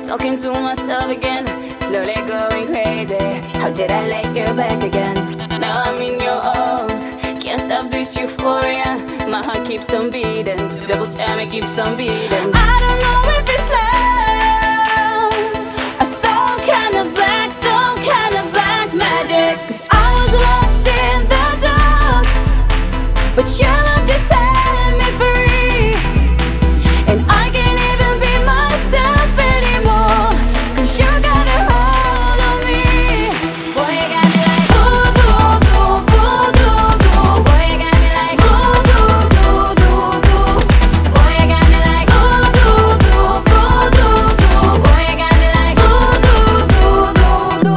talking to myself again, slowly going crazy. How did I let you back again? Now I'm in your arms, can't stop this euphoria. My heart keeps on beating, double time it keeps on beating. I don't know if it's love or some kind of black magic. 'Cause I was lost in the dark, but your love just set me free. And I can't even be myself anymore, 'cause you got a hold on me. Boy, you got me like voodoo, voodoo. Boy, you got me like voodoo. Boy, you got me like voodoo. Boy, you got me like voodoo.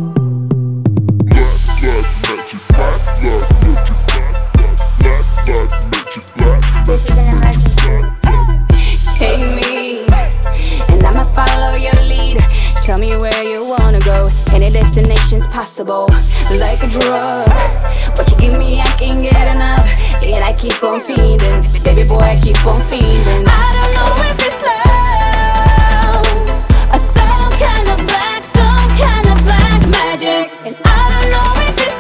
Take me, and I'ma follow your lead. Tell me where you wanna go, any destination's possible. Like a drug, what you give me I can't get enough. And I keep on feeding, baby boy I keep on feeding. I don't know if it's love or some kind of black magic. And I don't know if it's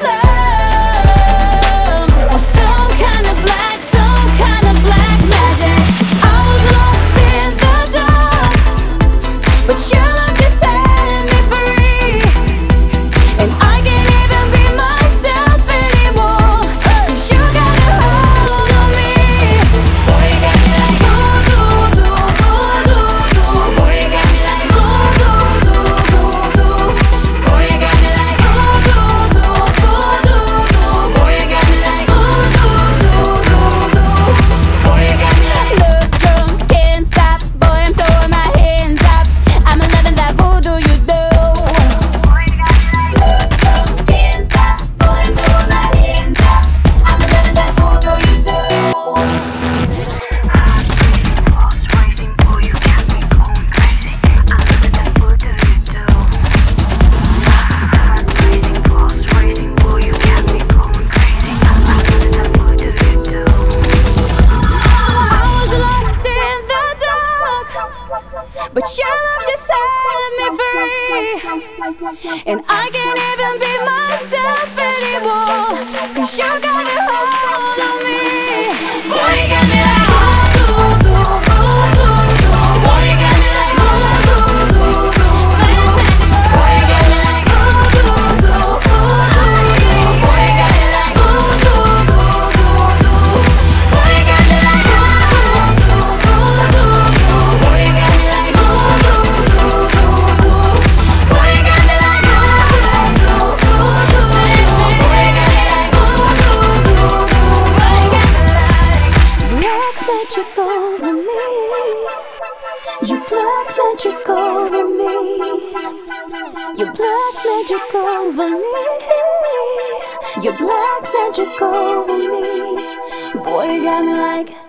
love or some kind of black magic. 'Cause I was lost in the dark, but your love just set me free. And I can't even be myself anymore, 'cause you got a hold on me. Boy, you got me like voodoo. Boy, you got me like voodoo. Boy, you got me like voodoo. Boy, you got me like voodoo. Boy, you got me like look, drum, can't stop. Boy, I'm throwing my hands up. I'm loving that voodoo you do. Look, drum, can't stop. Boy, I'm throwing my hands up. I'm loving that voodoo you do. But your love just set me free. And I can't even be myself anymore, 'cause you got a hold on me. Boy, you got me like voodoo. Boy, you got me like voodoo. Boy, you got me like voodoo. Boy, you got me like voodoo. Boy, you got me like voodoo. Boy, you got me like magic over me. You black magic over me. You black magic over me. You black magic over me. Boy, you got me like